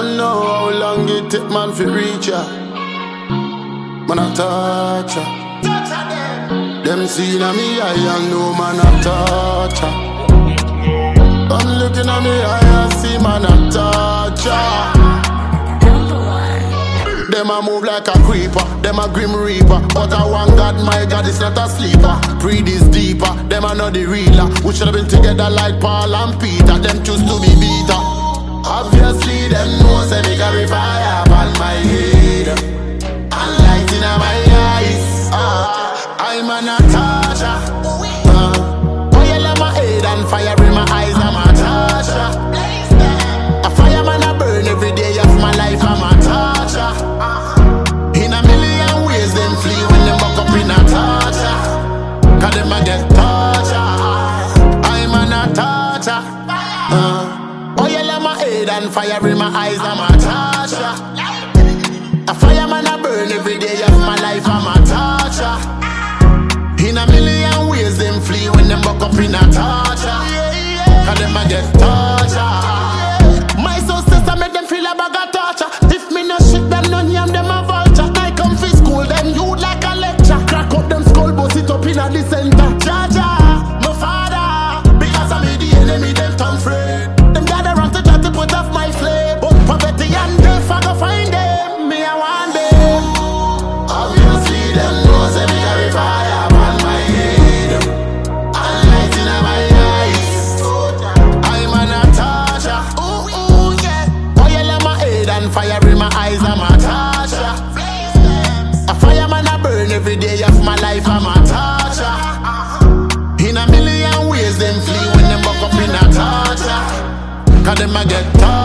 don't know how long it take man fi reach ya. Man a touch ya. Them see na me eye and know man a touch ya. I'm looking at me eye and see man a touch ya. Them a move like a creeper, them a grim reaper. But I want God, my God is not a sleeper. Breed is deeper, them a not the realer. We should have been together like Paul and Peter. Them choose to be beater. Obviously them know say me carry fire upon my head and light in my eyes. I'm a Natasha. Oil in my head and fire in my eyes. I'm a Natasha. A fireman a burn every day of my life. I'm a Natasha. In a million ways them flee when them buck up in a Natasha. Cause them a get torture. I'm a Natasha. Oil in my head and fire in my eyes. I'm a Natasha. A fireman a burn every day of my life. I'm a Natasha. In a million ways them flee when them buck up in a Natasha. Cause them a get torture. My soul sister make them feel a bag of torture. If me no shit them none yam them a vulture. I come fi school them you like a lecture. Crack up them skull bust it up in a the center. Jaja, my father. Because I made the enemy them turn afraid. Them gather around to try to put off my flame. But poverty and death I go find them. Me I want them. Obviously them know say me carry fire upon my head and light in my eyes. I'm a Natasha. Oil in my head and fire in my eyes. I'm a Natasha. A fireman a burn every day of my life. I'm a Natasha. In a million ways them flee when them buck up in a Natasha. Cause them a get torture.